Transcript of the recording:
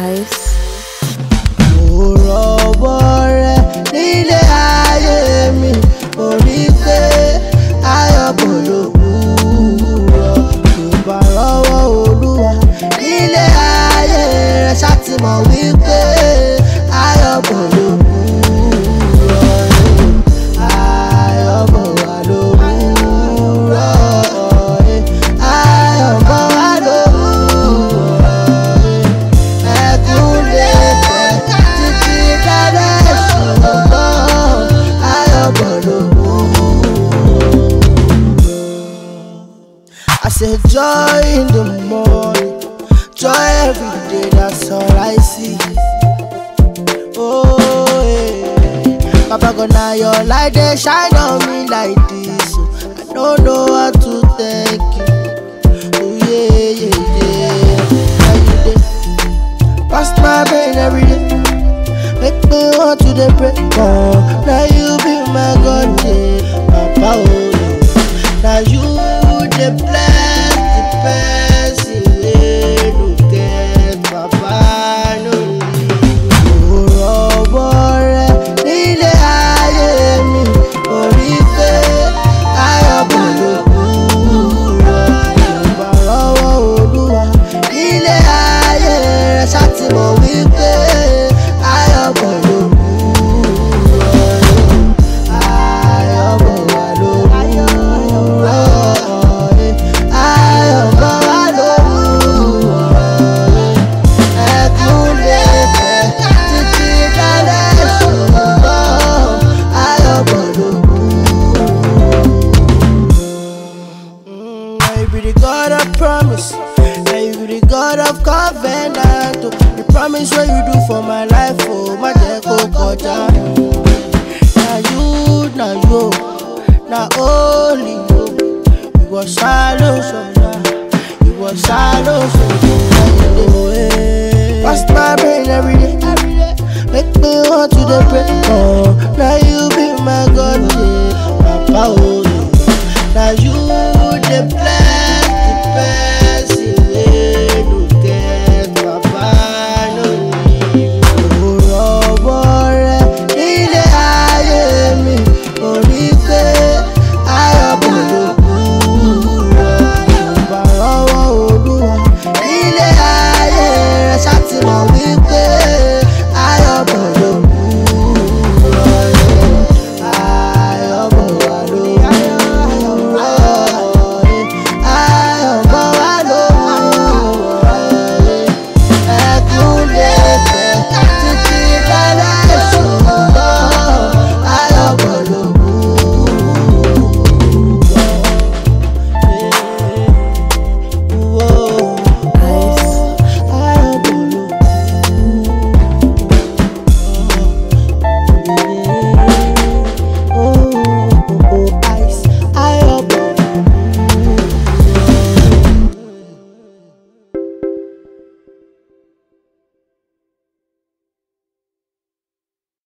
vibes. Mo rọ̀wọ́ rẹ nílé ayé mi, mo rí pé ayọ̀ bọ̀ lówùúrọ̀. Tó bá rọ́wọ́ Olúwa nílé ayé rẹ, ṣá ti mọ̀ wípé ayọ̀ bọ̀ lówùúrọ̀. Ayọ̀ bọ̀ wá lówùúrọ̀. Ayọ̀ bọ̀ wá lówùúrọ̀. Ẹkún lè pẹ́ títí dálẹ̀ ṣùgbọ́n ayọ̀ bọ̀ lówùúrọ̀. I say joy in the morning, joy every day, that's all I see. Oh, yeah. Papa gonna your light, they shine on me like this. So I don't know how to thank you. Oh, yeah, yeah, yeah. Every day, past my brain every day. Make me want to the break. Oh, now you be my God, yeah. Papa, oh, yeah. Now you the bless the person, yeah, no get Papa, no leave. Mo rọ̀wọ́ rẹ nílé ayé mi, mo rí pé ayọ̀ bọ̀ lówùúrọ̀. Tó bá rọ́wọ́ Olúwa nílé ayé rẹ, ṣá ti mọ̀ wípé ayọ̀ bọ̀ lówùúrọ̀. Ayọ̀ bọ̀ wá lówùúrọ̀. Ayọ̀ bọ̀ wá lówùúrọ̀. Ẹkún lè pẹ́ títí dálẹ̀ ṣùgbọ́n ayọ̀ bọ̀ lówùúrọ̀. Now you be the God of promise, now you be the God of covenant. Oh, the promise what you do for my life, oh, má jẹ́ kó kọjá. Now you, now only you. You was shallow, so you was shallow, so past my brain every day. Make me want to the break. Oh,